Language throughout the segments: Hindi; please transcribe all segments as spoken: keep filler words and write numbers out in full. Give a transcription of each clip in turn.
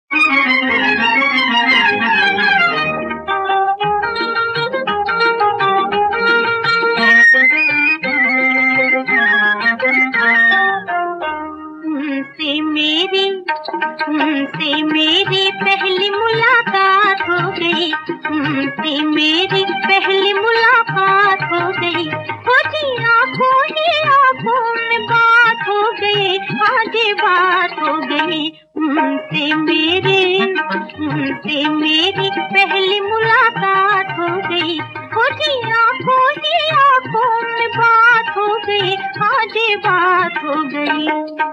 उनसे मेरी उनसे मेरी पहली मुलाकात हो गई, उनसे मेरी पहली मुलाकात हो गई। हो जी आँखों ही आँखों में बात हो गई, आज बात हो गई। उनसे मेरी उनसे मेरी पहली मुलाकात हो गई। हो जी आँखों ही आँखों में बात हो गई, आज बात हो गई।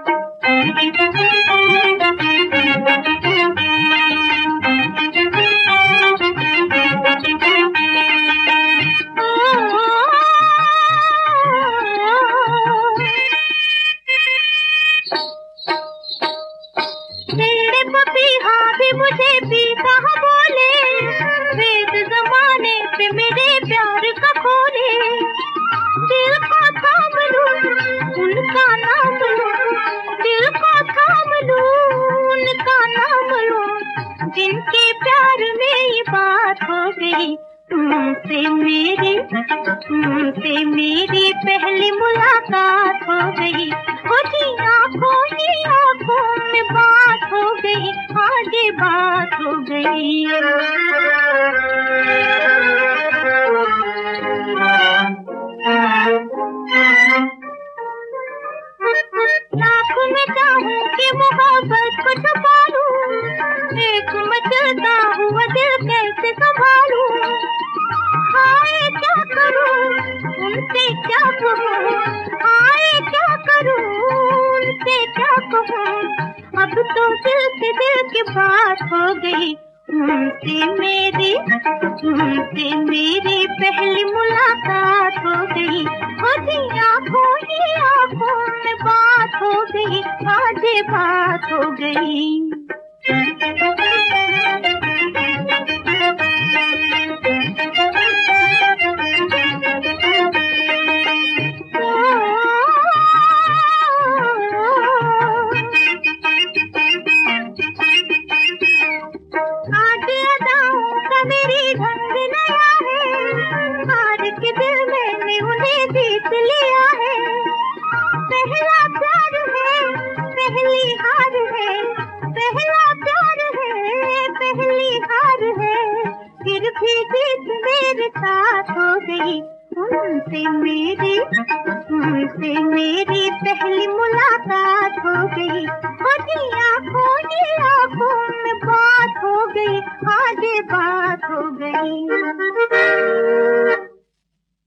मेरे पपीहा भी मुझे पीता बोले, वेद जमाने पे मेरे प्यार का खोले। दिल को थाम लूं उनका नाम लूं, दिल को थाम लूं उनका नाम लूं, जिनके प्यार में ये बात हो गई। तुमसे मेरी तुमसे मेरी पहली मुलाकात हो गई। हो जी आँखों ही आँखों में बात हो गई, आज बात हो गई। लाख में चाहूं कि मोहब्बत को छुपा लूं, एक मचलता हुआ दिल कैसे संभालूं। हाय क्या करूं उनसे क्या कहूं, हाय क्या करूं उनसे क्या कहूं। अब तो दिल से दिल की बात हो गई। उनसे मेरी उनसे मेरी पहली मुलाकात हो गई। हो जी आँखों ही आँखों में बात हो गई, आज बात हो गई। आज अदाओं का मेरी ढंग नया है, हार के दिल मैंने उन्हें जीत लिया है। पहला प्यार है पहली हार है, पहला प्यार है पहली हार है, फिर भी जीत मेरे साथ हो गई। उनसे मेरी उनसे मेरी पहली मुलाकात हो गई। हो जी आँखों ही आँखों में बात हो गई, आज बात हो गई।